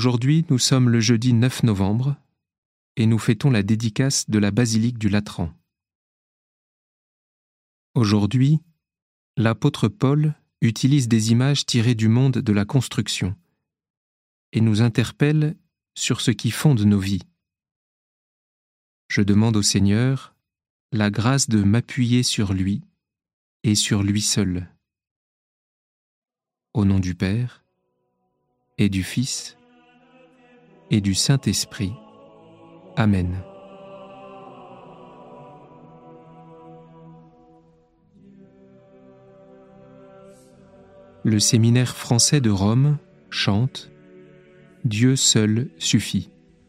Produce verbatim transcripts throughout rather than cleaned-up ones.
Aujourd'hui, nous sommes le jeudi neuf novembre et nous fêtons la dédicace de la basilique du Latran. Aujourd'hui, l'apôtre Paul utilise des images tirées du monde de la construction et nous interpelle sur ce qui fonde nos vies. Je demande au Seigneur la grâce de m'appuyer sur lui et sur lui seul. Au nom du Père et du Fils et du Saint-Esprit. Amen. Le séminaire français de Rome chante « Dieu seul suffit ».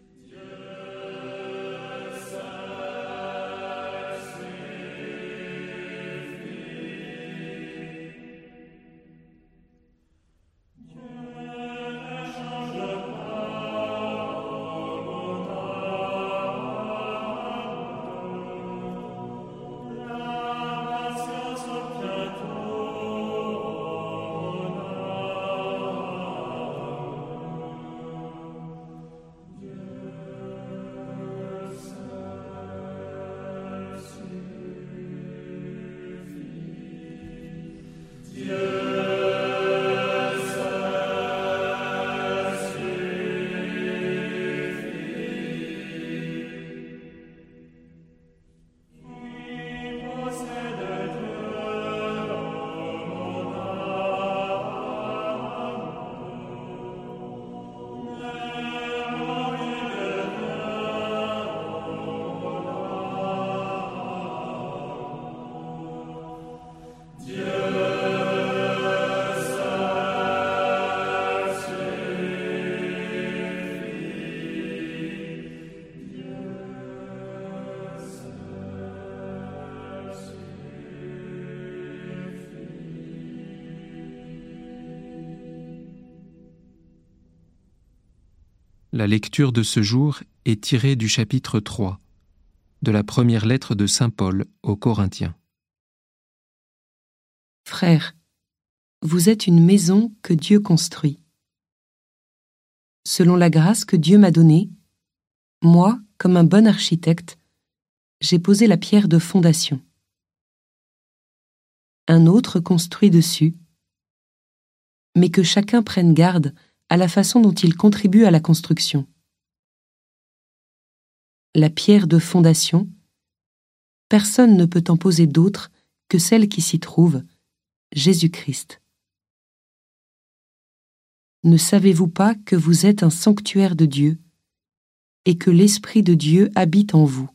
La lecture de ce jour est tirée du chapitre trois de la première lettre de saint Paul aux Corinthiens. Frères, vous êtes une maison que Dieu construit. Selon la grâce que Dieu m'a donnée, moi, comme un bon architecte, j'ai posé la pierre de fondation. Un autre construit dessus, mais que chacun prenne garde à la façon dont il contribue à la construction. La pierre de fondation, personne ne peut en poser d'autre que celle qui s'y trouve, Jésus-Christ. Ne savez-vous pas que vous êtes un sanctuaire de Dieu et que l'Esprit de Dieu habite en vous?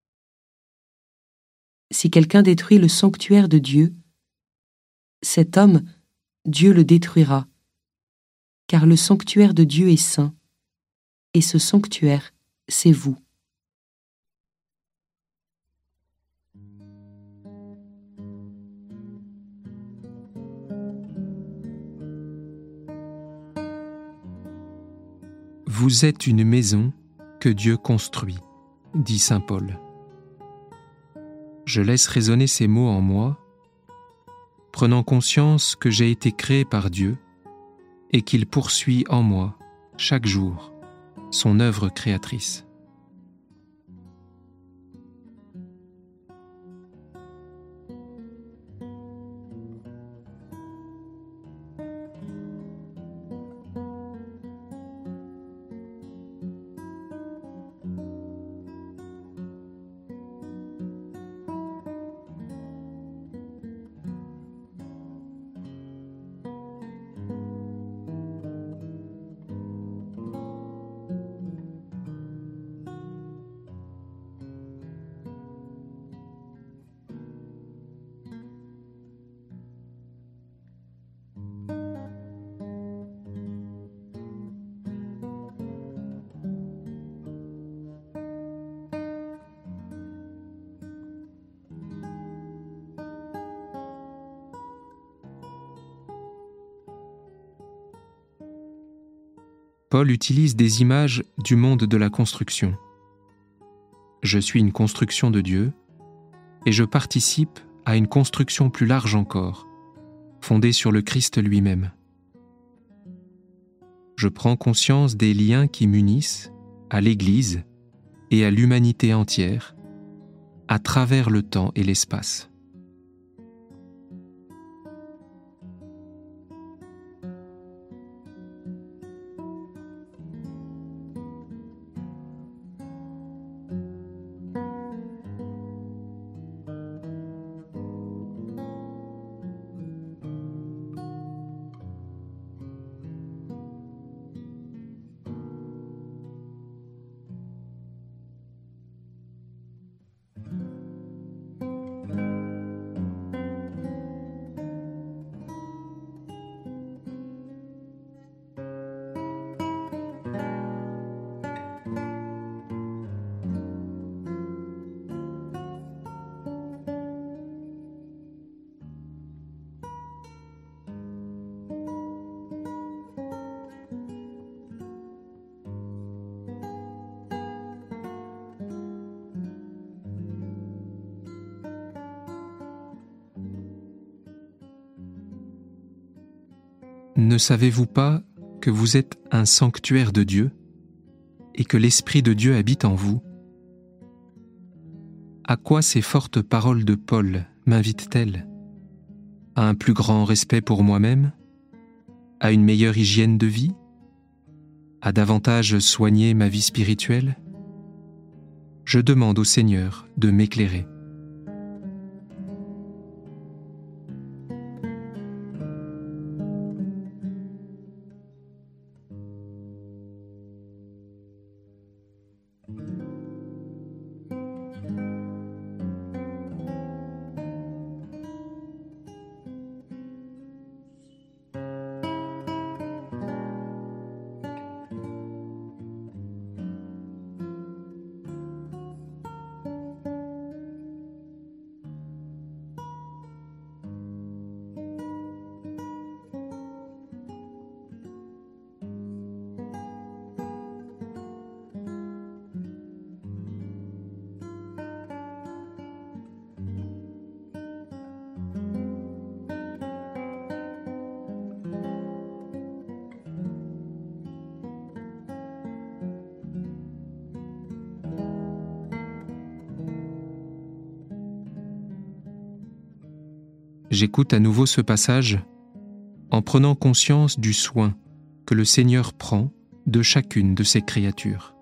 Si quelqu'un détruit le sanctuaire de Dieu, cet homme, Dieu le détruira, car le sanctuaire de Dieu est saint, et ce sanctuaire, c'est vous. Vous êtes une maison que Dieu construit, dit saint Paul. Je laisse résonner ces mots en moi, prenant conscience que j'ai été créé par Dieu et qu'il poursuit en moi, chaque jour, son œuvre créatrice. Paul utilise des images du monde de la construction. Je suis une construction de Dieu et je participe à une construction plus large encore, fondée sur le Christ lui-même. je prends conscience des liens qui m'unissent à l'Église et à l'humanité entière, à travers le temps et l'espace. Ne savez-vous pas que vous êtes un sanctuaire de Dieu et que l'Esprit de Dieu habite en vous? À quoi ces fortes paroles de Paul m'invitent-elles? À un plus grand respect pour moi-même? À une meilleure hygiène de vie? À davantage soigner ma vie spirituelle? Je demande au Seigneur de m'éclairer. J'écoute à nouveau ce passage en prenant conscience du soin que le Seigneur prend de chacune de ses créatures.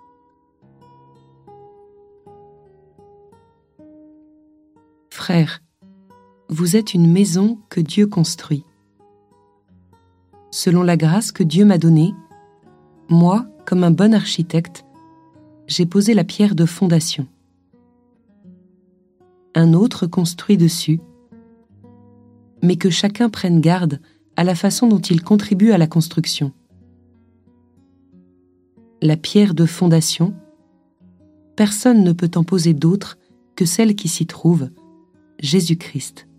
Frères, vous êtes une maison que Dieu construit. Selon la grâce que Dieu m'a donnée, moi, comme un bon architecte, j'ai posé la pierre de fondation. Un autre construit dessus, mais que chacun prenne garde à la façon dont il contribue à la construction. La pierre de fondation, personne ne peut en poser d'autre que celle qui s'y trouve, Jésus-Christ.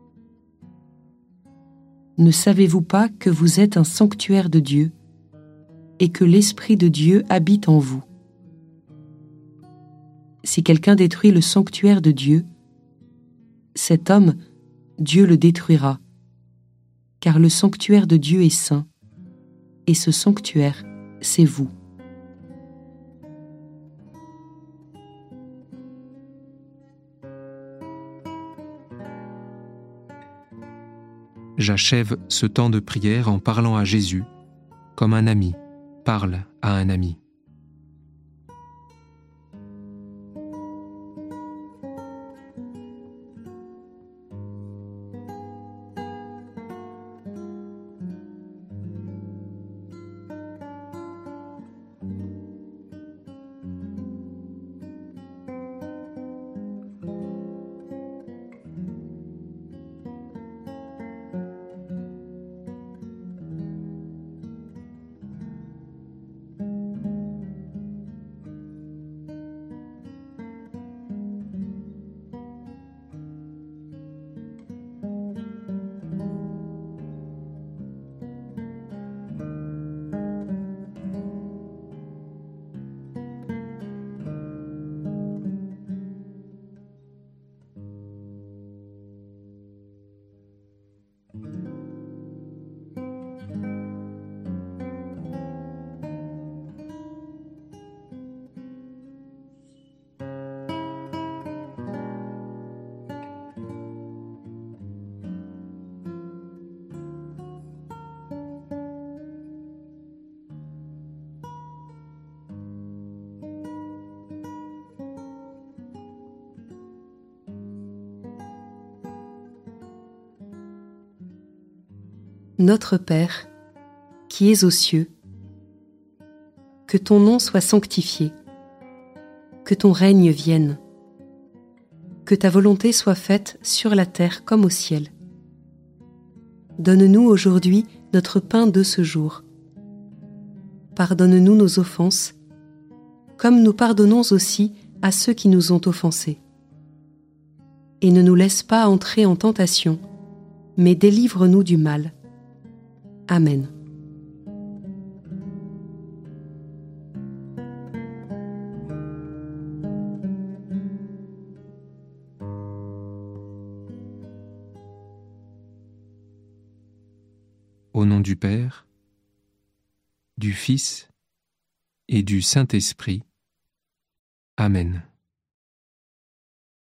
Ne savez-vous pas que vous êtes un sanctuaire de Dieu et que l'Esprit de Dieu habite en vous? Si quelqu'un détruit le sanctuaire de Dieu, cet homme, Dieu le détruira, car le sanctuaire de Dieu est saint, et ce sanctuaire, c'est vous. J'achève ce temps de prière en parlant à Jésus, comme un ami parle à un ami. Notre Père, qui es aux cieux, que ton nom soit sanctifié, que ton règne vienne, que ta volonté soit faite sur la terre comme au ciel. Donne-nous aujourd'hui notre pain de ce jour. Pardonne-nous nos offenses, comme nous pardonnons aussi à ceux qui nous ont offensés. Et ne nous laisse pas entrer en tentation, mais délivre-nous du mal. Amen. Au nom du Père, du Fils et du Saint-Esprit. Amen.